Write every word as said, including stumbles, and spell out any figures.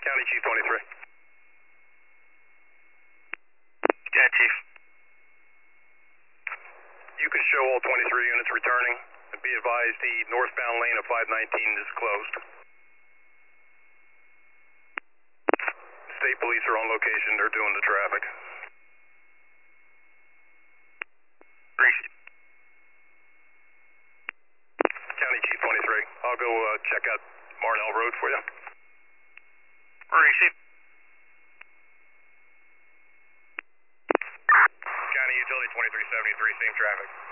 County Chief twenty-three. Yeah, Chief. You can show all twenty-three units returning. And be advised, the northbound lane of five nineteen is closed. State police are on location. They're doing the traffic. Appreciate it. County Chief twenty-three. I'll go uh, check out Marnell Road for you. Receive. County Utility twenty-three seventy-three, same traffic.